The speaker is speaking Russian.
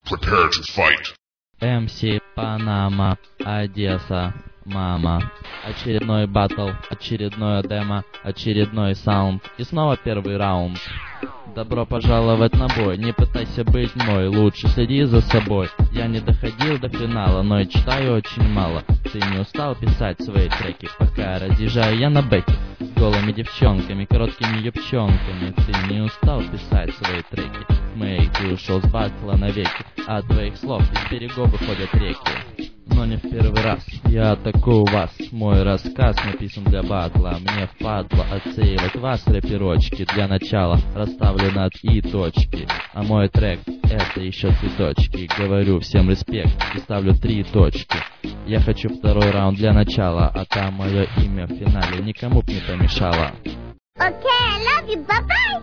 Prepare to fight. МС Панама, Одесса, мама. Очередной батл, очередное демо, очередной саунд. И снова первый раунд. Добро пожаловать на бой, не пытайся быть мой, лучше следи за собой. Я не доходил до финала, но и читаю очень мало. Ты не устал писать свои треки, пока разъезжаю я на бэке с голыми девчонками, короткими юбчонками. Ты не устал писать свои треки, Мэй, ты ушел с батла навеки. От твоих слов из берегов выходят реки. Но не в первый раз я атакую вас. Мой рассказ написан для батла. Мне впадло отсеивать вас, рэперочки. Для начала расставлю над и точки. А мой трек — это еще цветочки. Говорю всем респект и ставлю 3 точки. Я хочу второй раунд для начала, а там мое имя в финале никому б не помешало. Okay, I love you, bye-bye!